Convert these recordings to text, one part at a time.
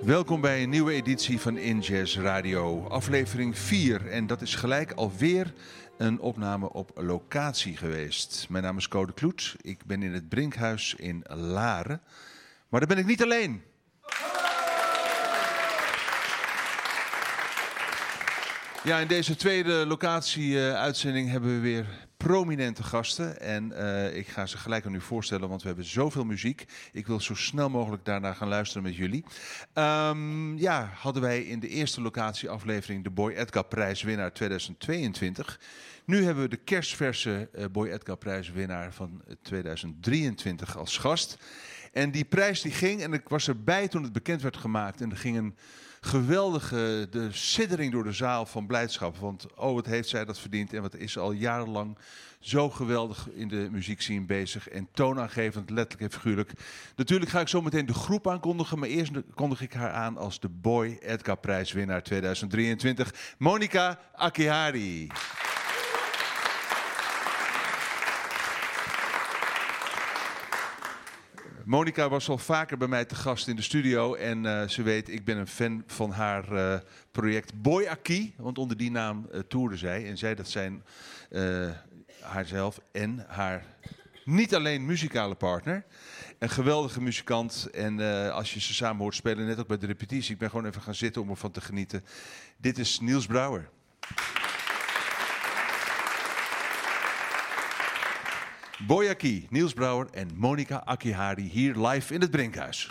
Welkom bij een nieuwe editie van In Jazz Radio, aflevering 4. En dat is gelijk alweer een opname op locatie geweest. Mijn naam is Code Kloet, ik ben in het Brinkhuis in Laren. Maar daar ben ik niet alleen. Ja, in deze tweede locatie-uitzending hebben we weer prominente gasten. En ik ga ze gelijk aan u voorstellen, want we hebben zoveel muziek. Ik wil zo snel mogelijk daarna gaan luisteren met jullie. Hadden wij in de eerste locatieaflevering de Boy Edgar prijswinnaar 2022. Nu hebben we de kerstverse Boy Edgar prijswinnaar van 2023 als gast. En die prijs die ging, en ik was erbij toen het bekend werd gemaakt. En er ging een geweldige de siddering door de zaal van blijdschap. Want wat heeft zij dat verdiend en wat is ze al jarenlang zo geweldig in de muziekscene bezig. En toonaangevend, letterlijk en figuurlijk. Natuurlijk ga ik zo meteen de groep aankondigen. Maar eerst kondig ik haar aan als de Boy Edgar prijswinnaar 2023. Monica Akihari. Monica was al vaker bij mij te gast in de studio en ze weet, ik ben een fan van haar project Boy Aki. Want onder die naam toerde zij en zij dat zijn haarzelf en haar niet alleen muzikale partner. Een geweldige muzikant en als je ze samen hoort spelen, net ook bij de repetitie. Ik ben gewoon even gaan zitten om ervan te genieten. Dit is Niels Brouwer. Boy Aki, Niels Brouwer en Monica Akihari hier live in het Brinkhuis.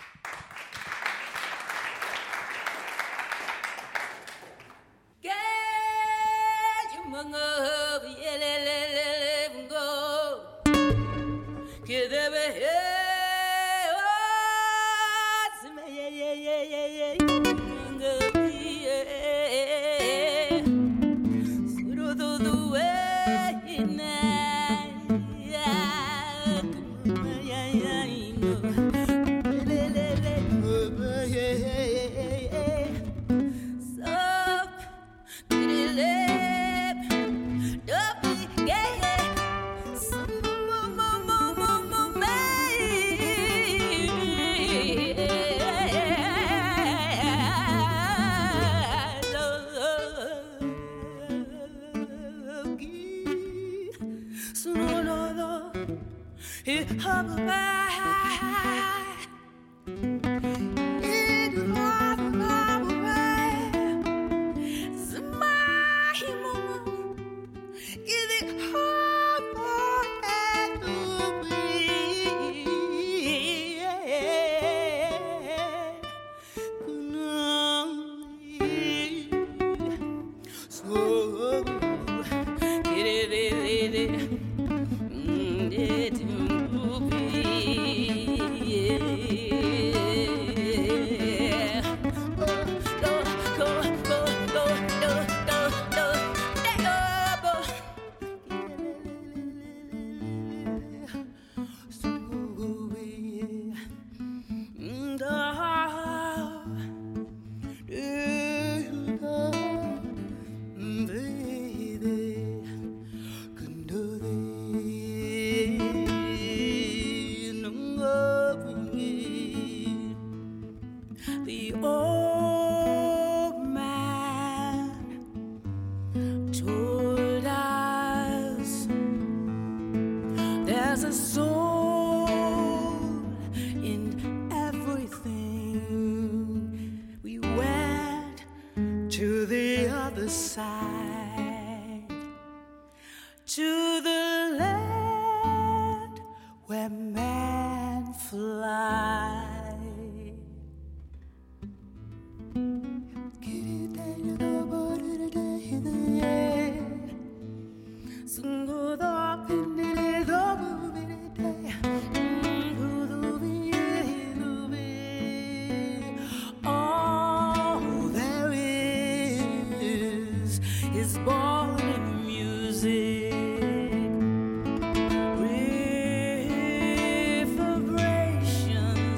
Reverberation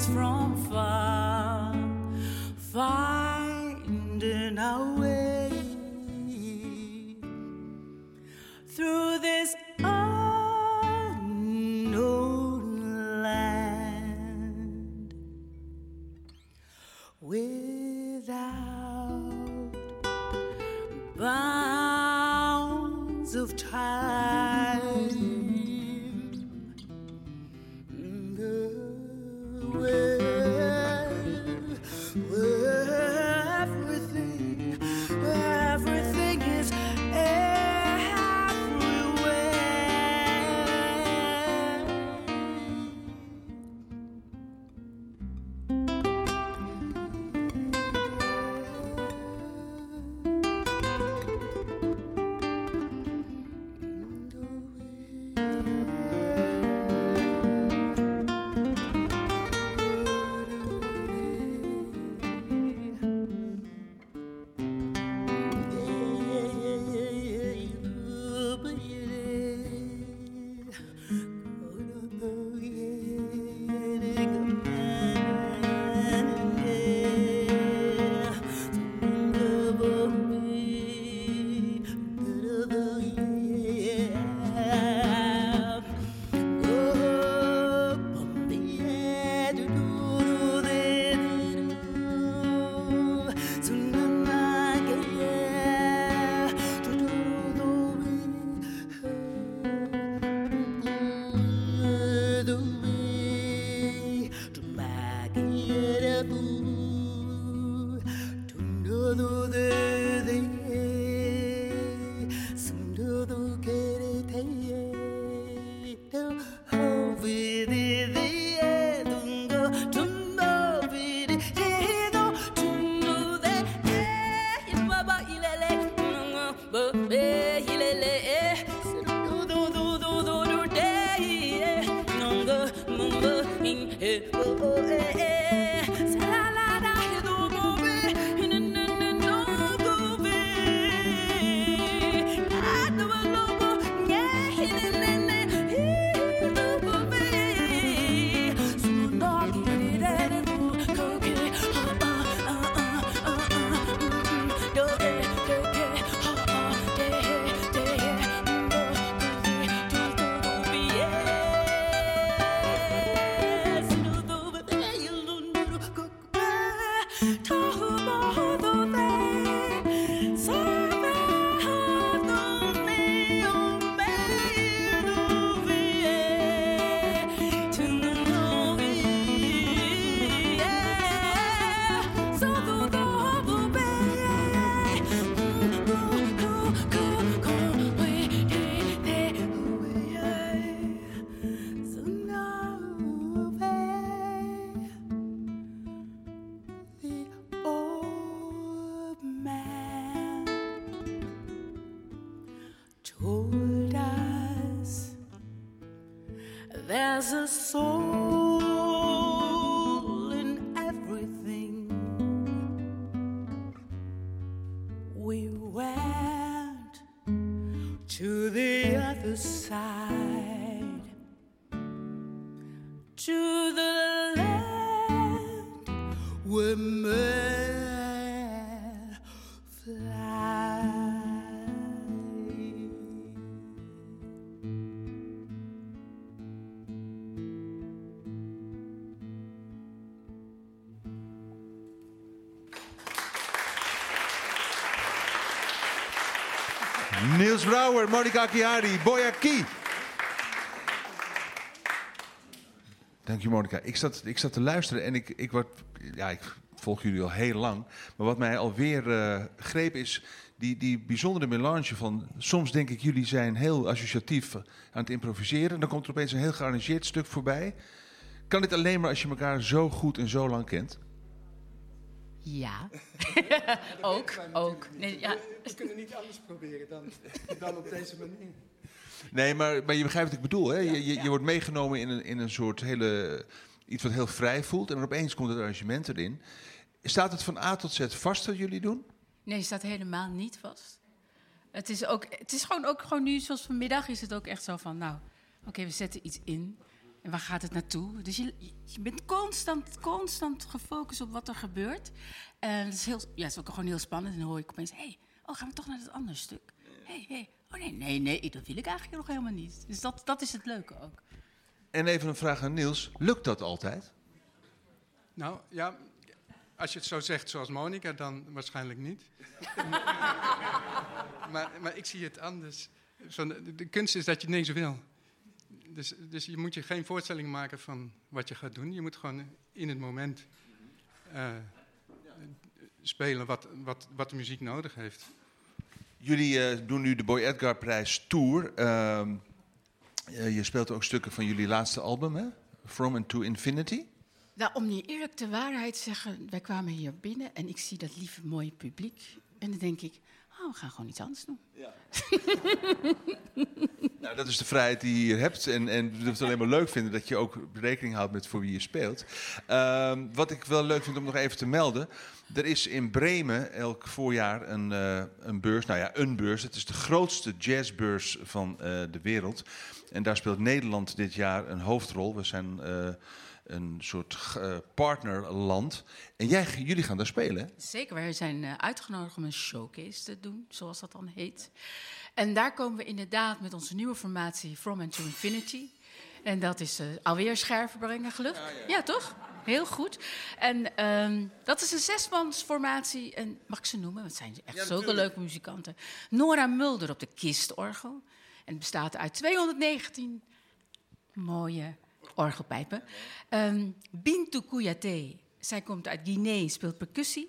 There's a soul in everything. We went to the other side, to the land where men fly. Niels Brouwer, Monica Akihari, Boyaki. Dank je, Monica. Ik zat te luisteren en ik volg jullie al heel lang. Maar wat mij alweer greep is die bijzondere melange van... Soms denk ik, jullie zijn heel associatief aan het improviseren. Dan komt er opeens een heel gearrangeerd stuk voorbij. Kan dit alleen maar als je elkaar zo goed en zo lang kent? Ja, ook. Nee, ja. We kunnen niet anders proberen dan op deze manier. Nee, maar je begrijpt wat ik bedoel, hè? Je wordt meegenomen in een soort iets wat heel vrij voelt. En dan opeens komt het arrangement erin. Staat het van A tot Z vast wat jullie doen? Nee, het staat helemaal niet vast. Het is gewoon nu, zoals vanmiddag, is het ook echt zo van... Oké, we zetten iets in. En waar gaat het naartoe? Dus je bent constant gefocust op wat er gebeurt. En het is ook gewoon heel spannend. En dan hoor ik opeens, gaan we toch naar dat andere stuk? Oh nee, dat wil ik eigenlijk nog helemaal niet. Dus dat is het leuke ook. En even een vraag aan Niels. Lukt dat altijd? Nou, ja, als je het zo zegt zoals Monica, dan waarschijnlijk niet. maar ik zie het anders. De kunst is dat je niks wil. Dus je moet je geen voorstelling maken van wat je gaat doen. Je moet gewoon in het moment spelen wat de muziek nodig heeft. Jullie doen nu de Boy Edgar Prijs Tour. Je speelt ook stukken van jullie laatste album, hè? From and to Infinity. Nou, om je eerlijk de waarheid te zeggen... Wij kwamen hier binnen en ik zie dat lieve mooie publiek. En dan denk ik, we gaan gewoon iets anders doen. Ja. Nou, dat is de vrijheid die je hier hebt. En we het alleen maar leuk vinden dat je ook rekening houdt met voor wie je speelt. Wat ik wel leuk vind om nog even te melden. Er is in Bremen elk voorjaar een beurs. Nou ja, een beurs. Het is de grootste jazzbeurs van de wereld. En daar speelt Nederland dit jaar een hoofdrol. We zijn een soort partnerland. En jullie gaan daar spelen, hè? Zeker, wij zijn uitgenodigd om een showcase te doen, zoals dat dan heet. En daar komen we inderdaad met onze nieuwe formatie From and to Infinity. En dat is alweer scherven brengen, gelukkig. Ja, toch? Heel goed. En dat is een 6-mansformatie. En mag ik ze noemen? Want het zijn echt zulke leuke muzikanten. Nora Mulder op de kistorgel. En het bestaat uit 219 mooie orgelpijpen. Bintou Kouyaté, zij komt uit Guinea, speelt percussie.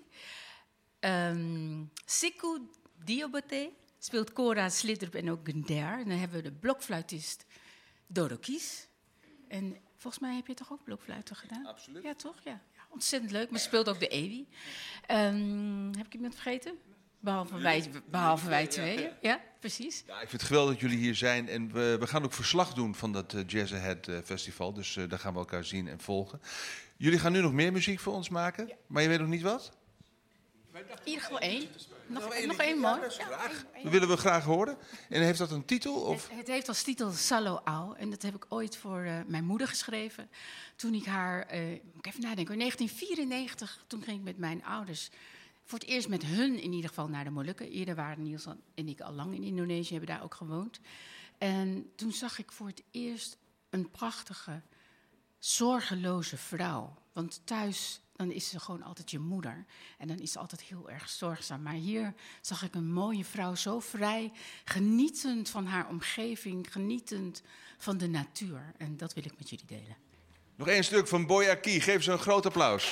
Sikou Dioboté speelt kora, slidrp en ook gender. En dan hebben we de blokfluitist Dodo Kies. En volgens mij heb je toch ook blokfluiten gedaan? Absoluut. Ja, toch? Ja, ontzettend leuk. Maar ze speelt ook de Ewi. Heb ik iemand vergeten? Behalve wij tweeën. Ja, precies. Ja, ik vind het geweldig dat jullie hier zijn. En we gaan ook verslag doen van dat Jazz Ahead Festival. Dus daar gaan we elkaar zien en volgen. Jullie gaan nu nog meer muziek voor ons maken. Ja. Maar je weet nog niet wat? In ieder geval één. Nog één man. Graag. Dat willen we graag horen. En heeft dat een titel? Of? Het heeft als titel Salo Au. En dat heb ik ooit voor mijn moeder geschreven. Toen ik haar, moet ik even nadenken, in 1994, toen ging ik met mijn ouders voor het eerst met hun in ieder geval naar de Molukken. Eerder waren Niels en ik al lang in Indonesië, hebben daar ook gewoond. En toen zag ik voor het eerst een prachtige, zorgeloze vrouw. Want thuis, dan is ze gewoon altijd je moeder. En dan is ze altijd heel erg zorgzaam. Maar hier zag ik een mooie vrouw, zo vrij, genietend van haar omgeving, genietend van de natuur. En dat wil ik met jullie delen. Nog één stuk van Boy Aki. Geef ze een groot applaus.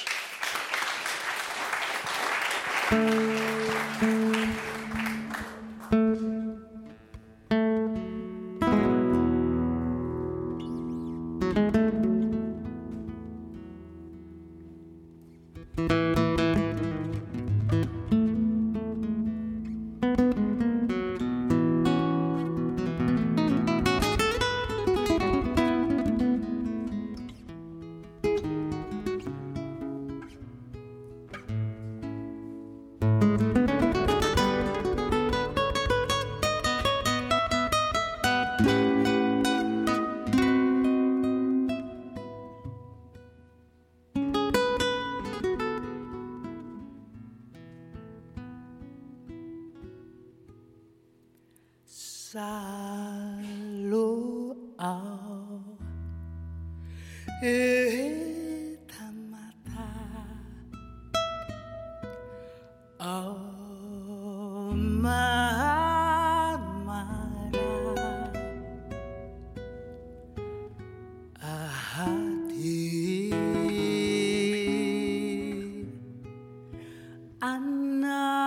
Salo au tamata au mamara ahati anna.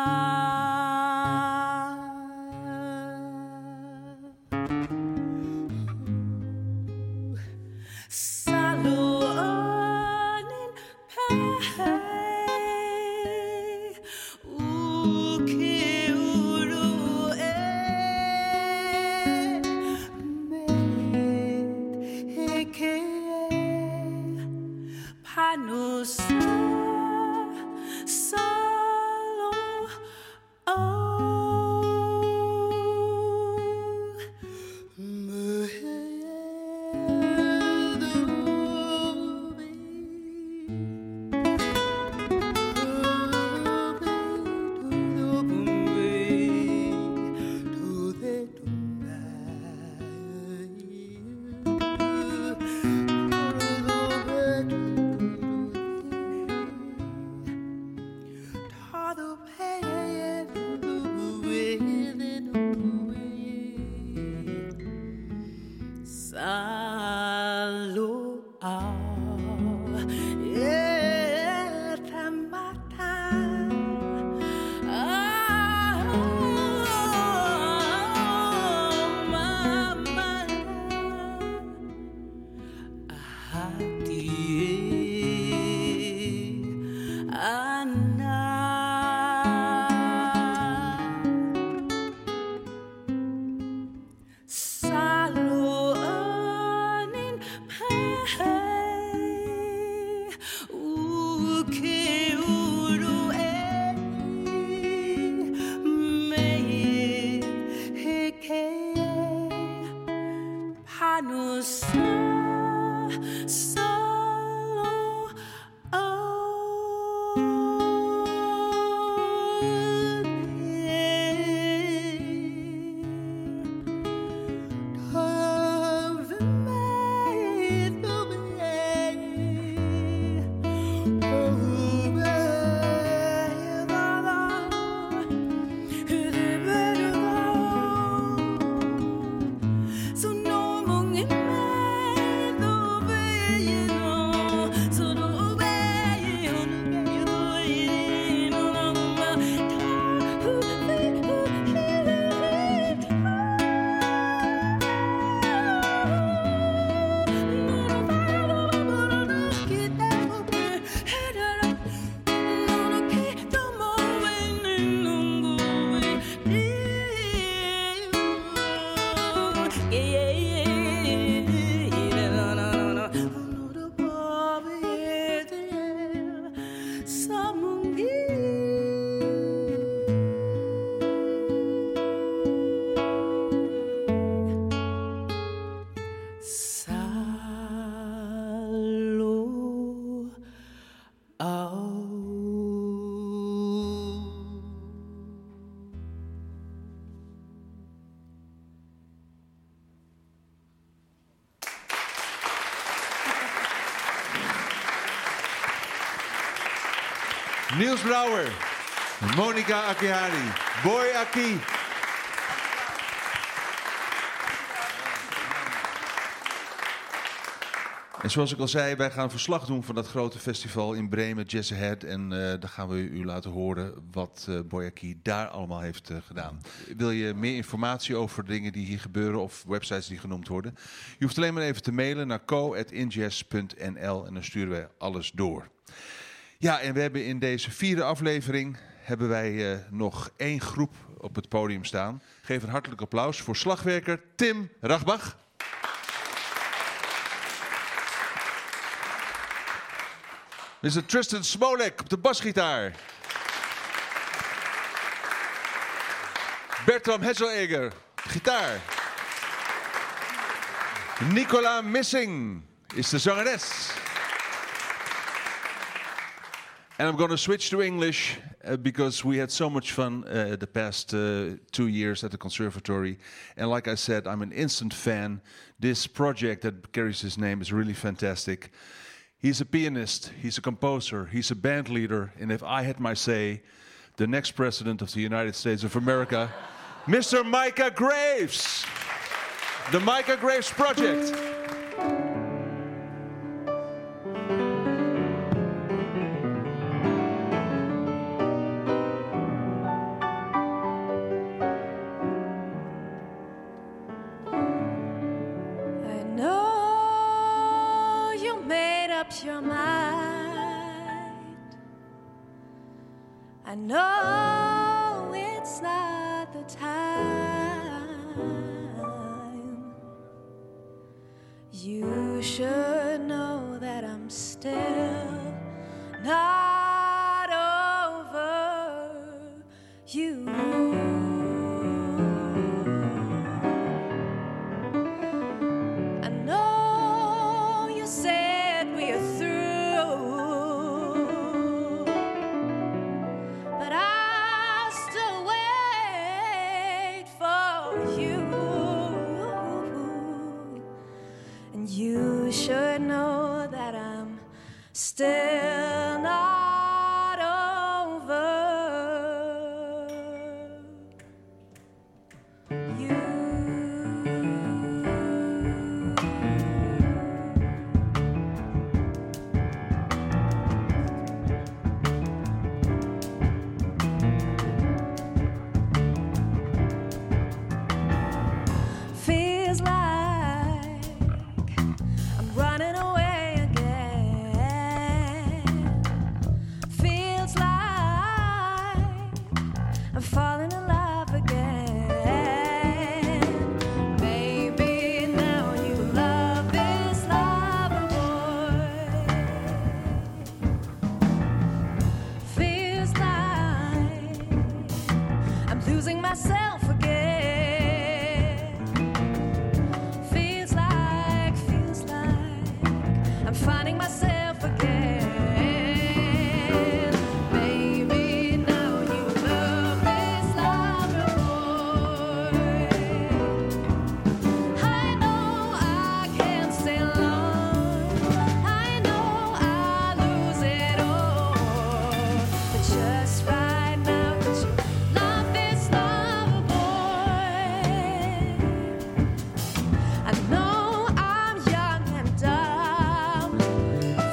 So no mong in me, Niels Brouwer, Monica Akihari, Boy Aki. En zoals ik al zei, wij gaan verslag doen van dat grote festival in Bremen, Jazz Ahead. En dan gaan we u laten horen wat Boy Aki daar allemaal heeft gedaan. Wil je meer informatie over dingen die hier gebeuren of websites die genoemd worden? Je hoeft alleen maar even te mailen naar co@injazz.nl en dan sturen wij alles door. Ja, en we hebben in deze 4e aflevering hebben wij nog 1 groep op het podium staan. Geef een hartelijk applaus voor slagwerker Tim Rachbach. Mr. Tristan Smolek op de basgitaar. Bertram Hesseleger, gitaar. Nicola Missing is de zangeres. And I'm going to switch to English because we had so much fun the past 2 years at the conservatory. And like I said, I'm an instant fan. This project that carries his name is really fantastic. He's a pianist, he's a composer, he's a band leader. And if I had my say, the next president of the United States of America, Mr. Micah Graves. The Micah Graves Project. Your mind. I know it's not the time. You should know that I'm still not over you. You should know that I'm still not over you. Feels like running away again. Feels like I'm falling in love again. Maybe now you love this lover boy. Feels like I'm losing myself again. I'm finding myself again. Baby, now you love this lover boy. I know I can't stay long. I know I'll lose it all. But just right now, 'cause you love this lover boy. I know I'm young and dumb.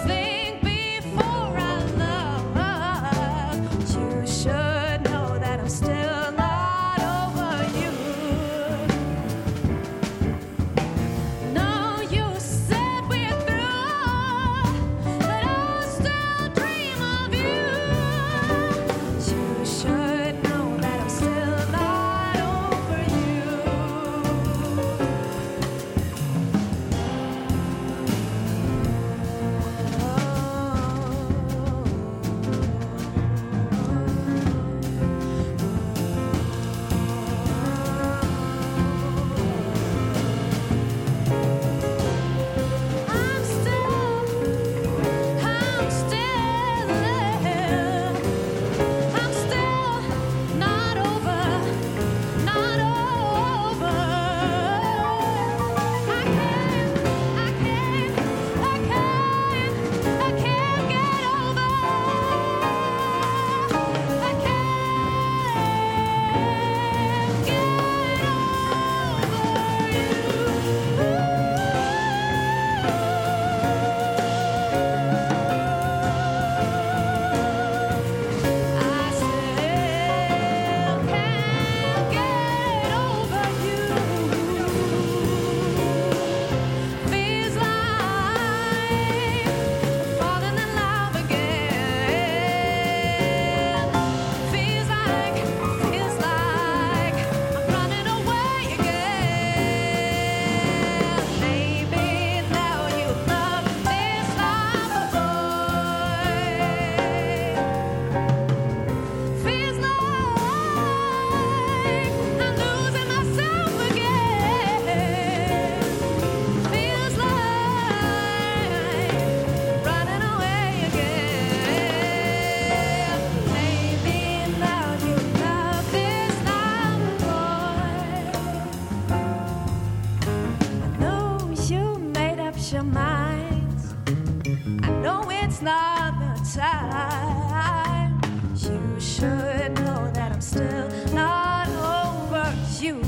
I know it's not the time. You should know that I'm still not over you.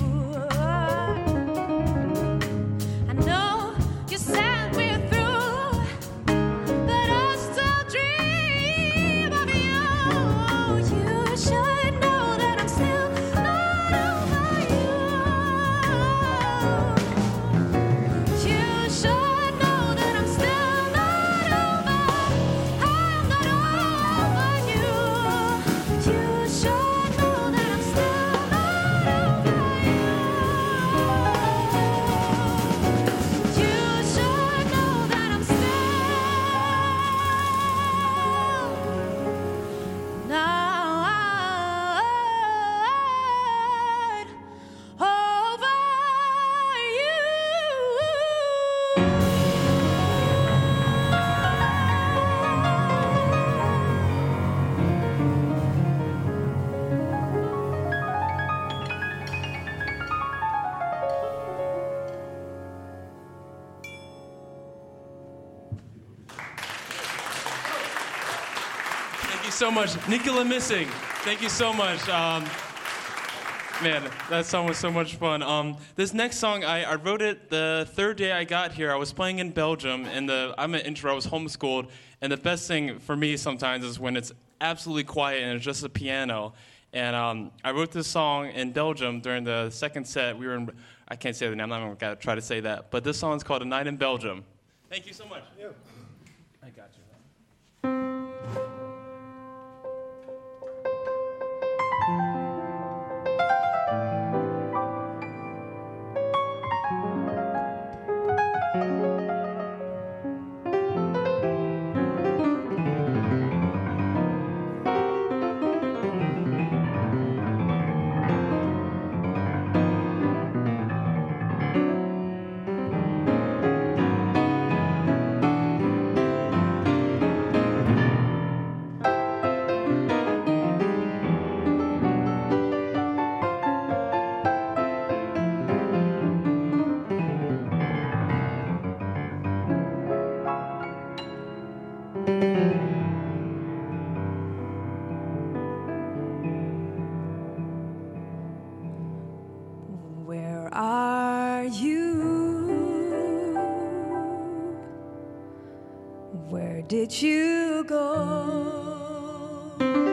I know you said we're through, but I still dream of you. You should know that I'm still not over you. You should know that I'm still not over. I'm not over you. You should know that I'm still not over you. You should know that I'm still not over Thank you so much. Nicola Missing. Thank you so much. Man, that song was so much fun. This next song, I wrote it the third day I got here. I was playing in Belgium, and I'm an introvert. I was homeschooled, and the best thing for me sometimes is when it's absolutely quiet and it's just a piano. And I wrote this song in Belgium during the second set. We were in, I can't say the name. I'm not going to try to say that. But this song is called A Night in Belgium. Thank you so much. I got you. Where are you? Where did you go?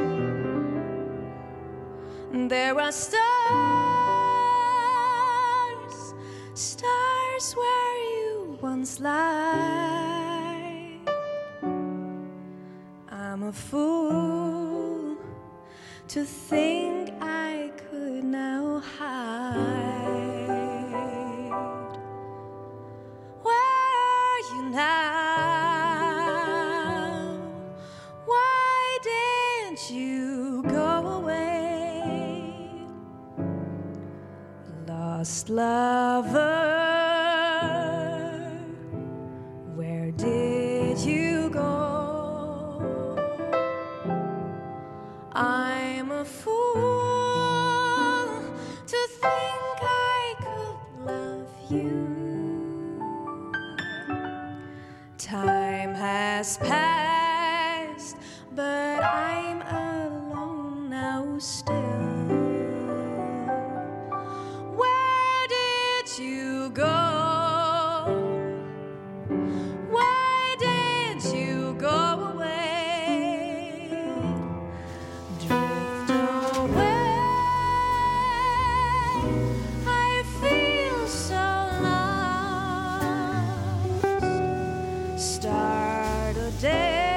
There are stars, stars where you once lie. I'm a fool to think I could now hide. Where are you now? Why didn't you go away? Lost lover, where did you go? I'm a fool to think I could love you. Time has passed, but I'm alone now still. Where did you go? Why did you go away? Drift away. I feel so lost. Start a day.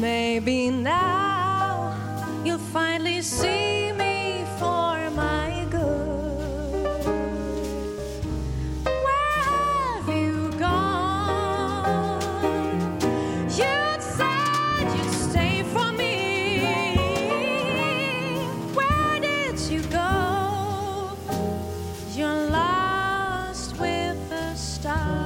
Maybe now you'll finally see me for my good. Where have you gone? You said you'd stay for me. Where did you go? You're lost with the stars.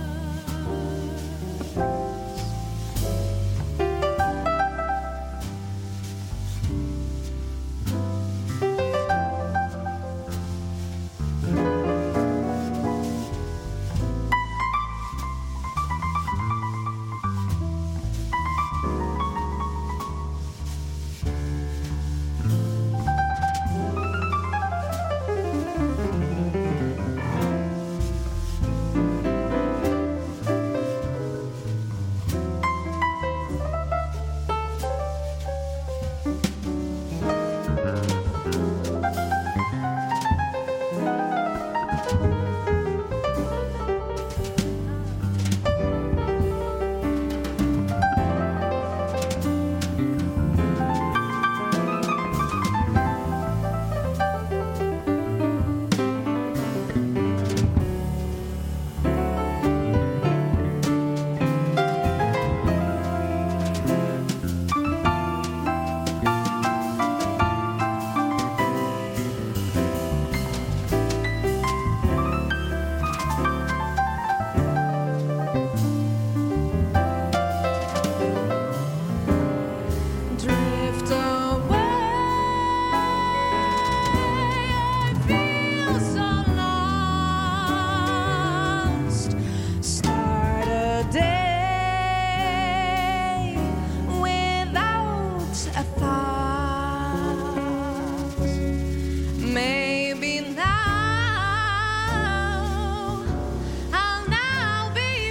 Drift away, I feel so lost. Start a day without a thought. Maybe now I'll now be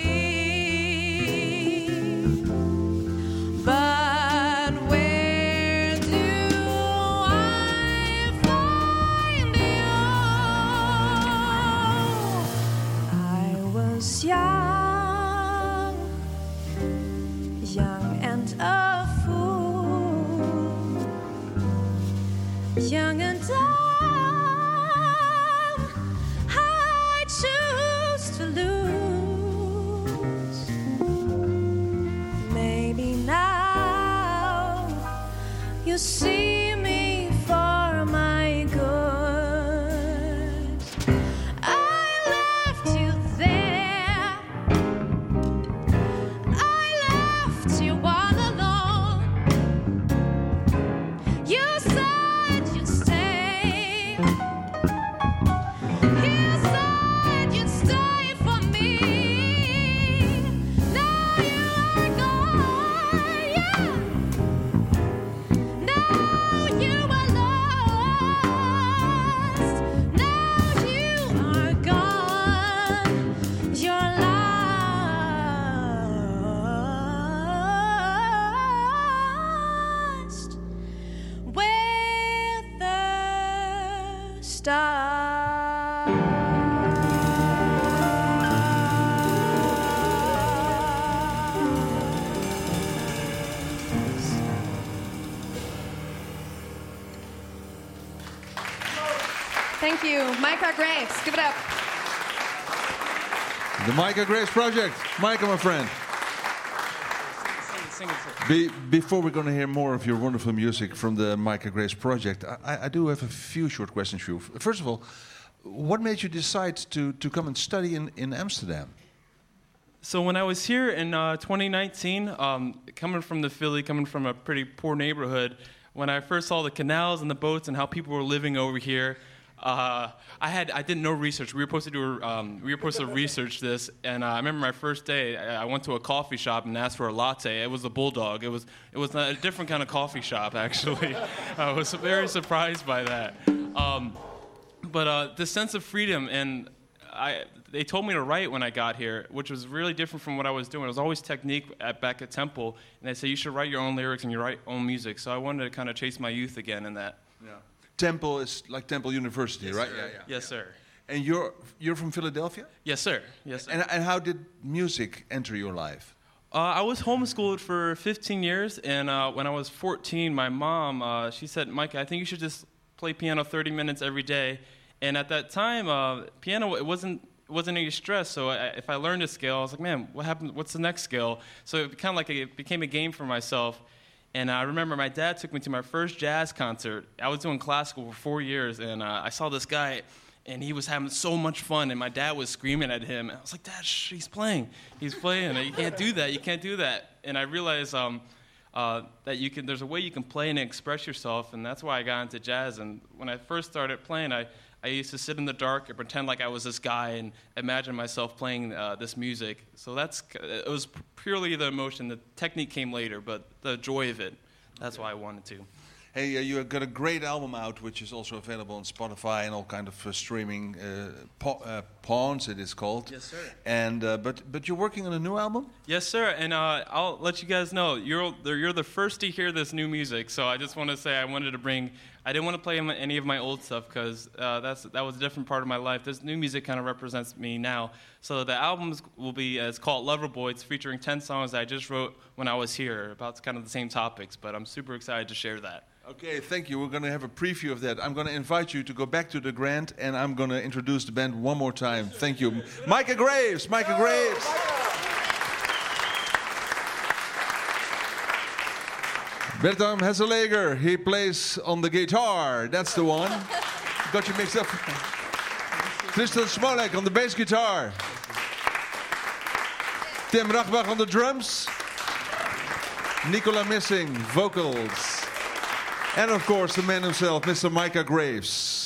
free. But where do I find you? I was young, young and a fool, young and dumb. I choose to lose. Maybe now you see me for my good. I left you there. I left you all alone. You said you'd stay. You said you'd stay for me. Now you are gone, yeah. Now you are lost. Now you are gone. You're lost with the stars. Thank you. Micah Graves. Give it up. The Micah Graves Project. Micah, my friend. Sing it. Before we're going to hear more of your wonderful music from the Micah Graves Project, I do have a few short questions for you. First of all, what made you decide to come and study in Amsterdam? So when I was here in 2019, coming from Philly, coming from a pretty poor neighborhood, when I first saw the canals and the boats and how people were living over here, I did no research. We were supposed to research this, and I remember my first day. I went to a coffee shop and asked for a latte. It was a Bulldog. It was a different kind of coffee shop, actually. I was very surprised by that. But the sense of freedom, and they told me to write when I got here, which was really different from what I was doing. It was always technique back at Temple, and they said you should write your own lyrics and you write your own music. So I wanted to kind of chase my youth again in that. Yeah. Temple is like Temple University, Yes, right? sir. Yes, sir. And you're from Philadelphia? Yes, sir. Yes, sir. And how did music enter your life? I was homeschooled for 15 years, and when I was 14, my mom, she said, Mike, I think you should just play piano 30 minutes every day. And at that time, piano, it wasn't any stress, so if I learned a scale, I was like, man, what happened? What's the next scale? So it kind of like it became a game for myself. And I remember my dad took me to my first jazz concert. I was doing classical for 4 years, and I saw this guy, and he was having so much fun, and my dad was screaming at him. And I was like, Dad, he's playing. He's playing. You can't do that. You can't do that. And I realized that there's a way you can play and express yourself, and that's why I got into jazz. And when I first started playing, I used to sit in the dark and pretend like I was this guy and imagine myself playing this music. So it was purely the emotion. The technique came later, but the joy of it, that's why I wanted to. Hey, you got a great album out, which is also available on Spotify and all kind of streaming pawns, it is called. Yes, sir. And but you're working on a new album? Yes, sir. And I'll let you guys know you're the first to hear this new music. So I just want to say I didn't want to play any of my old stuff because that was a different part of my life. This new music kind of represents me now. So the album will be, it's called Loverboy. It's featuring 10 songs that I just wrote when I was here about kind of the same topics. But I'm super excited to share that. Okay, thank you. We're going to have a preview of that. I'm going to invite you to go back to the Grand, and I'm going to introduce the band one more time. Thank you. Micah Graves. Micah Graves. Bertram Hesseleger. He plays on the guitar. That's the one. Got you mixed up. Tristan Smolek on the bass guitar. Tim Rachbach on the drums. Nicola Missing, vocals. And of course, the man himself, Mr. Micah Graves.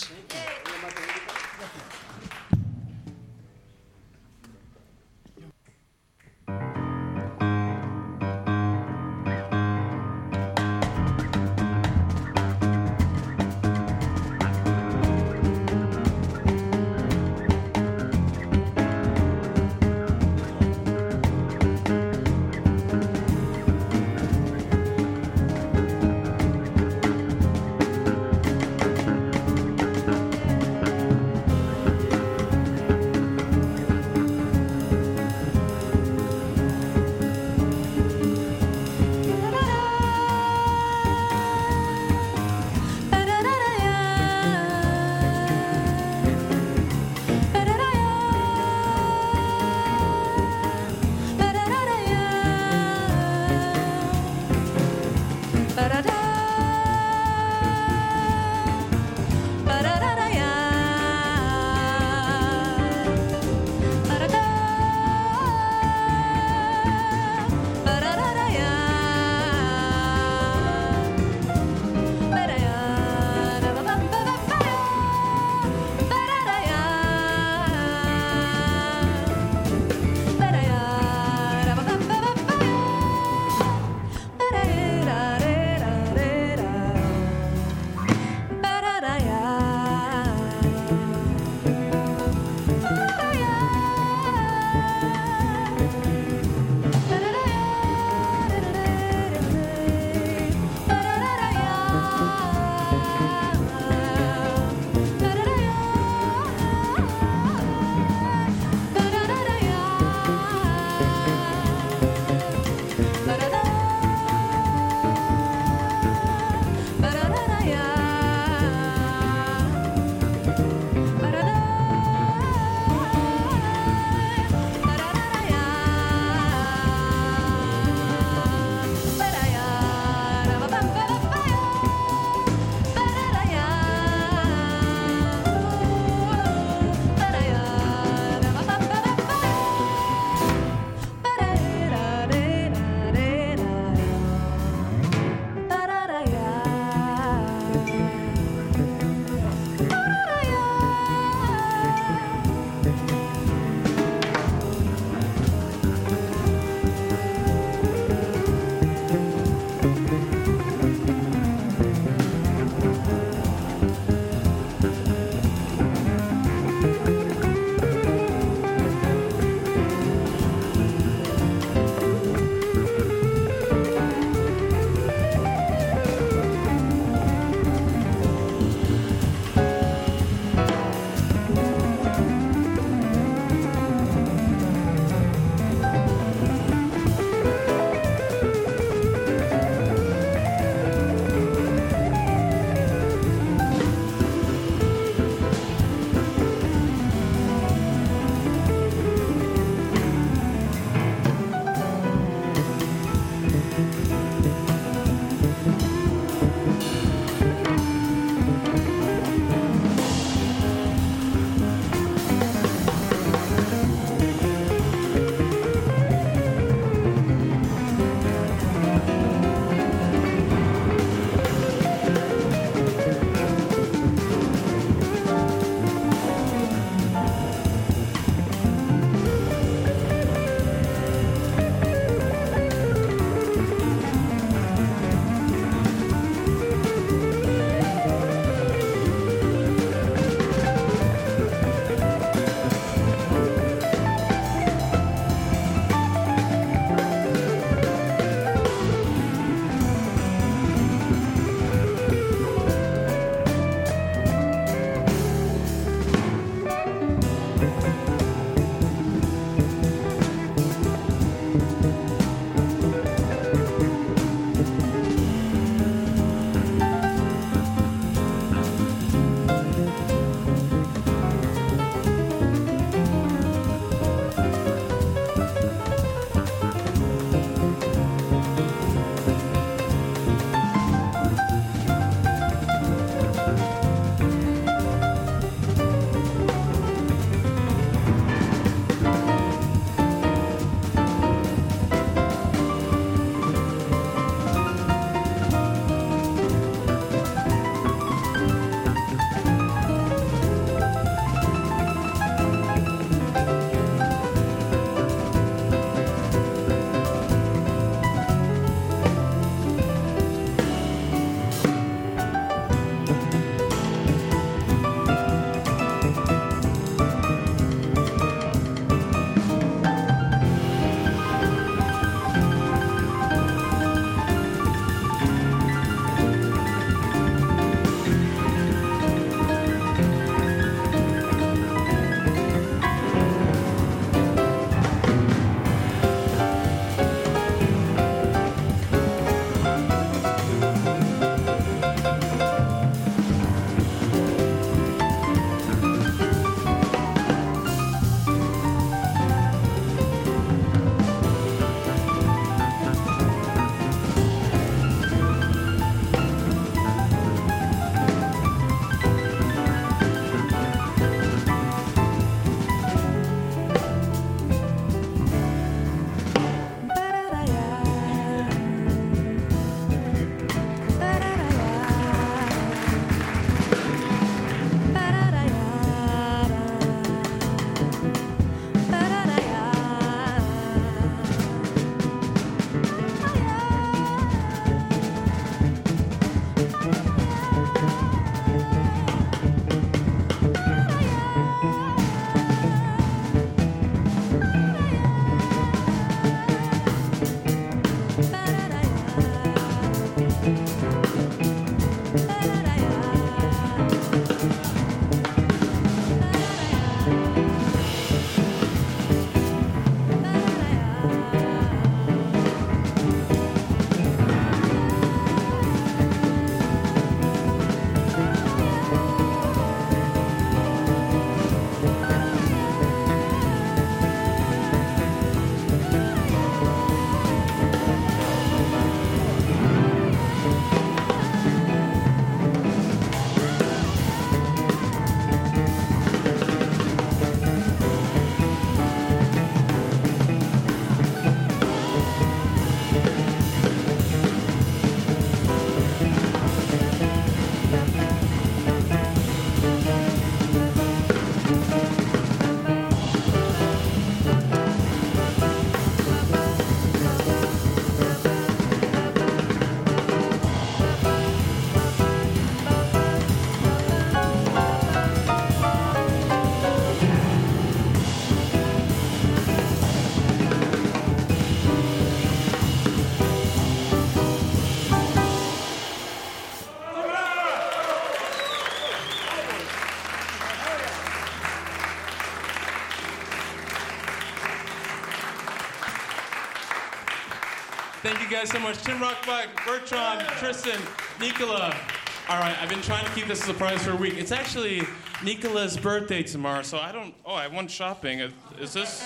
Thank you guys so much. Tim Rockbach, Bertrand, Tristan, Nicola. All right, I've been trying to keep this a surprise for a week. It's actually Nicola's birthday tomorrow, so I went shopping. Is this?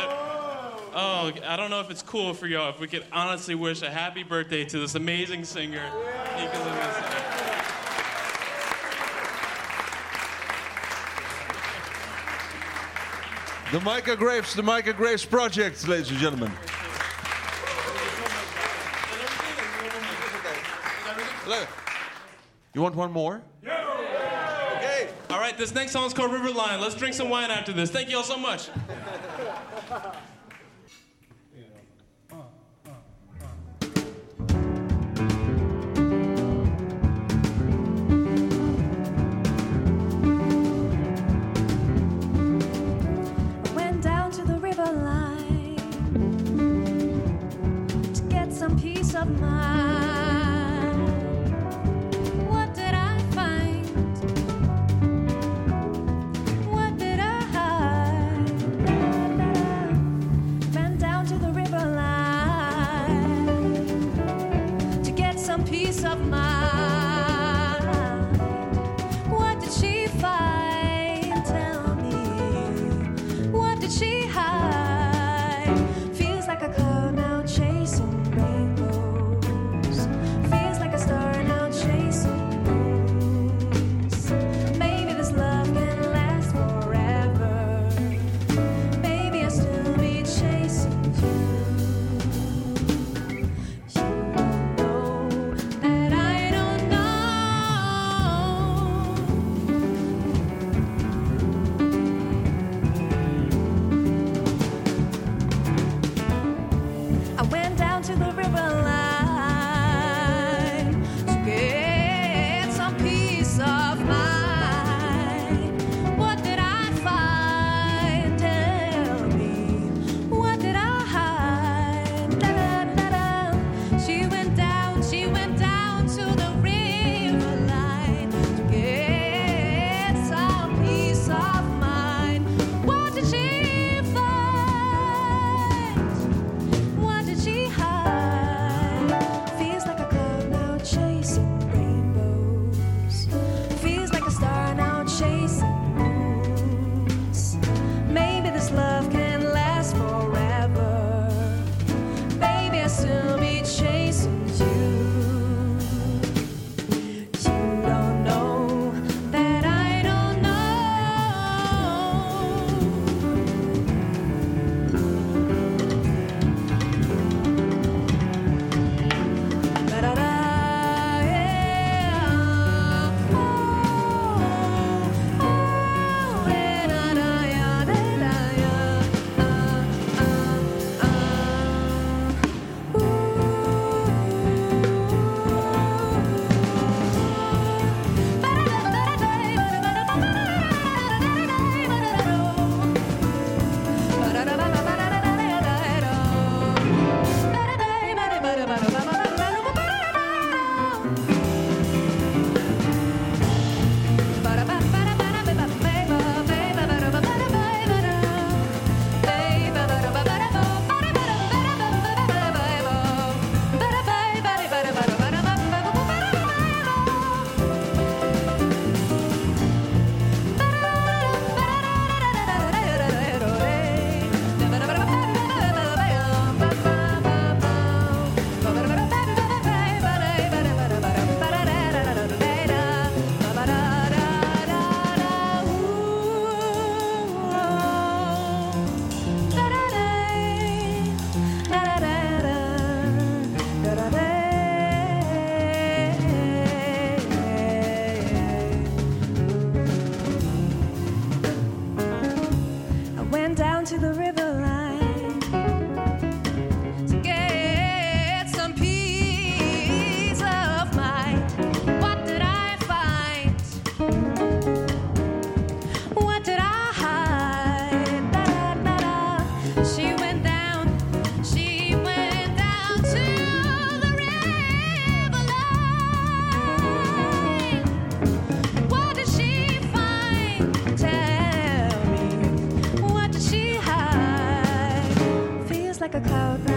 I don't know if it's cool for y'all if we could honestly wish a happy birthday to this amazing singer, Nicola Missing. The Micah Graves Project, ladies and gentlemen. You want one more? Yeah. Okay. All right, this next song is called Riverline. Let's drink some wine after this. Thank you all so much. Went down to the river line to get some peace of mind. What did I find? What did I hide? Went down to the river line to get some peace of mind. What did she find? Tell me. What did she hide? Feels like a cloud now chasing rainbows. Feels like a star now chasing moons. Maybe this love can last forever. Maybe I'll still be chasing you. You don't know that I don't know. I went down to the river line to get some peace of mind. What did I find? Tell me. What did I hide? Da, da, da. She went down to the river line to get some peace of mind. What did she find? What did she hide?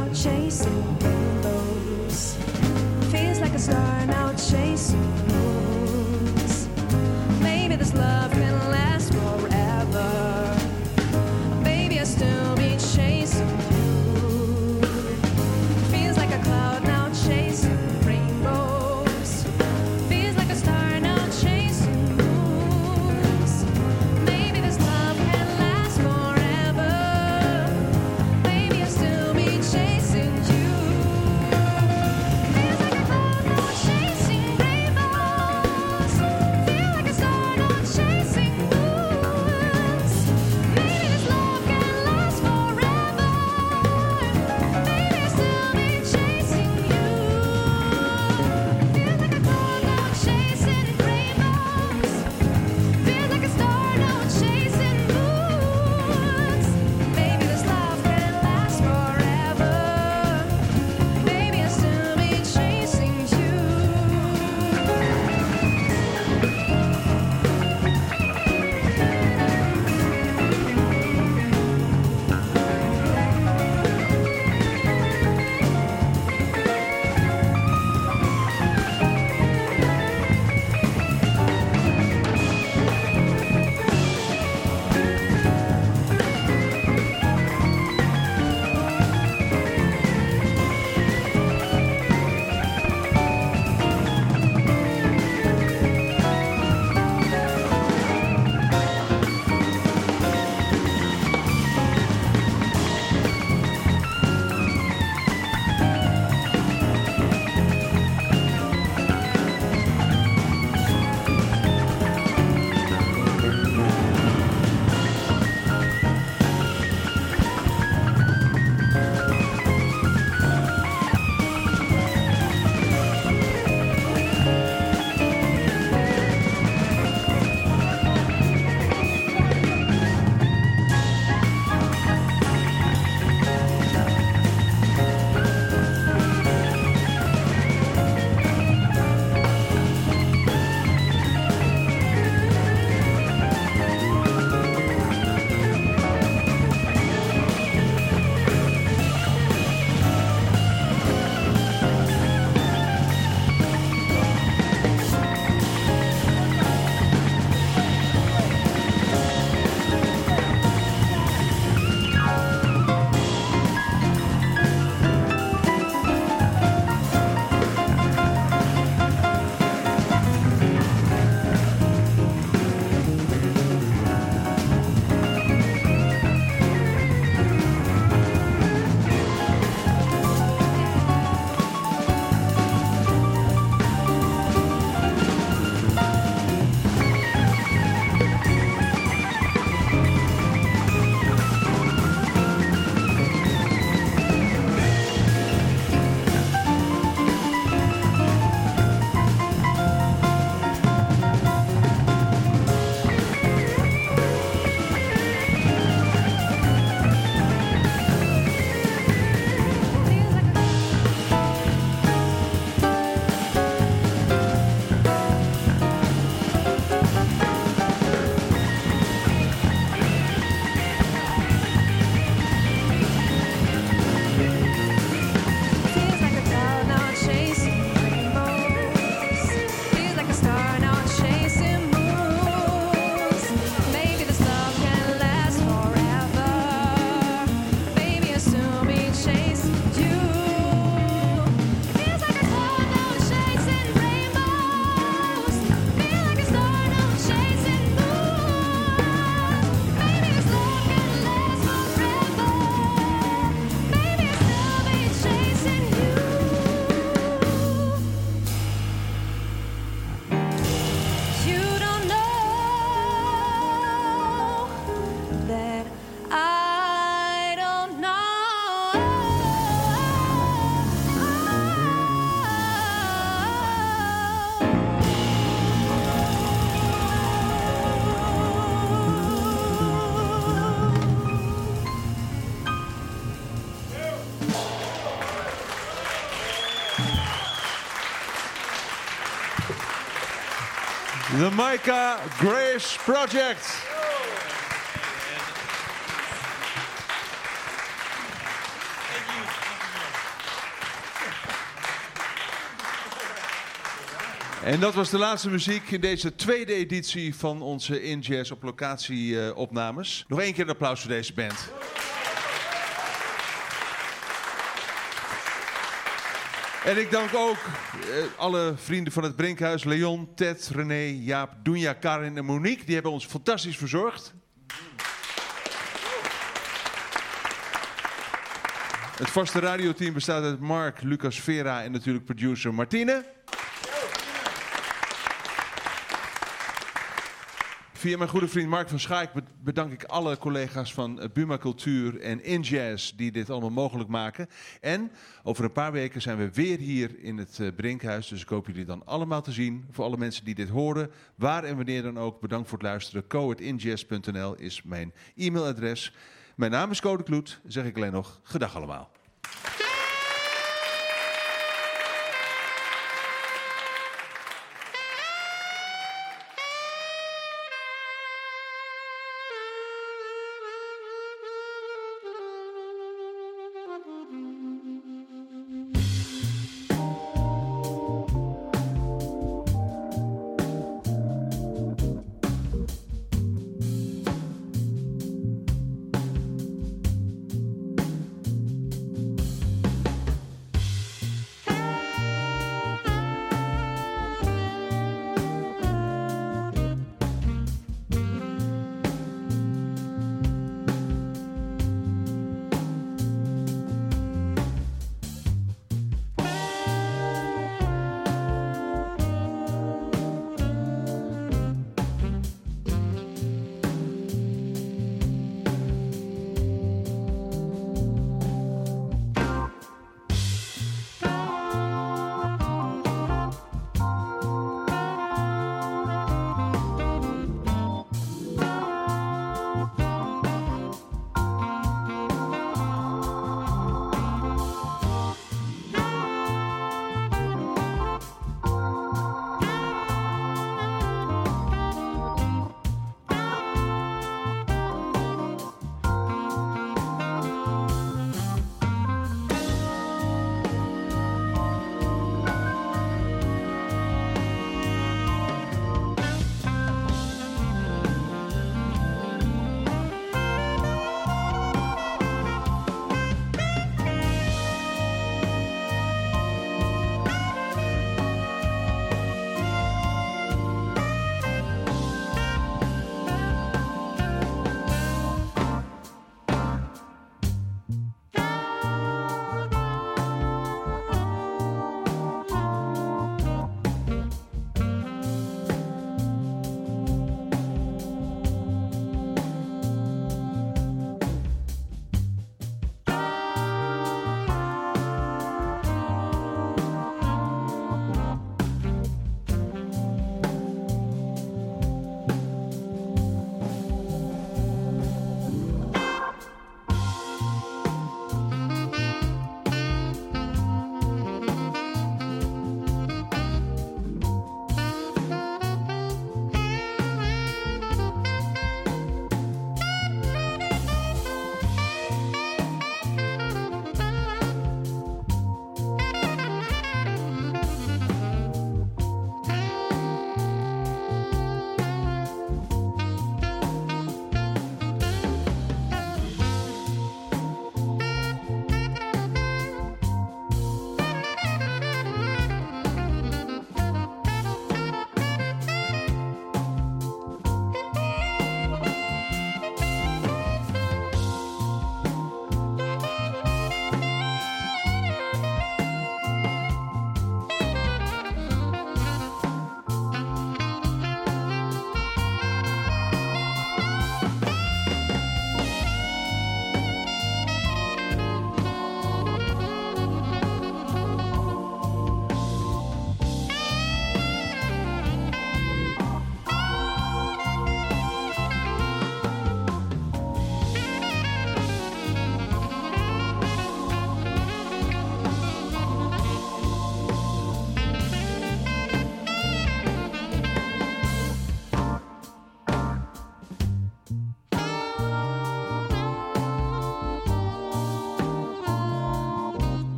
now chasing rainbows. Feels like a star now chasing moons. Maybe this love can last forever. Baby, I'll still be chasing you. Feels like a cloud now chasing rainbows. Feels like a star now chasing moons. Maybe this love can last forever. Baby, I'll still be chasing you. Feels like a cloud now chasing rainbows. Feel like a star now chasing moons. Maybe this love can last forever. Baby, I'll still be chasing you. Feels like a cloud now chasing rainbows. Feels like a star now chasing moons. Maybe this love can last forever. Maybe I'll still be chasing you. Feels like a cloud now chasing rainbows. Feels like a star now chasing moons. Maybe this love can last forever. Baby, I'll still be chasing you. Feels like a cloud now chasing rainbows. Feel like a star now chasing moons. Maybe this love can last forever. Baby, I'll still be chasing you. You don't know that I don't The Micah Graves Project. En dat was de laatste muziek in deze tweede editie van onze In Jazz op locatie opnames. Nog één keer een applaus voor deze band. En ik dank ook alle vrienden van het Brinkhuis. Leon, Ted, René, Jaap, Doenja, Karin en Monique. Die hebben ons fantastisch verzorgd. Het vaste radioteam bestaat uit Mark, Lucas, Vera en natuurlijk producer Martine. Via mijn goede vriend Mark van Schaik bedank ik alle collega's van Buma Cultuur en In Jazz die dit allemaal mogelijk maken. En over een paar weken zijn we weer hier in het Brinkhuis. Dus ik hoop jullie dan allemaal te zien. Voor alle mensen die dit horen, waar en wanneer dan ook. Bedankt voor het luisteren. co@injazz.nl is mijn e-mailadres. Mijn naam is Code Kloet. Zeg ik alleen nog gedag allemaal.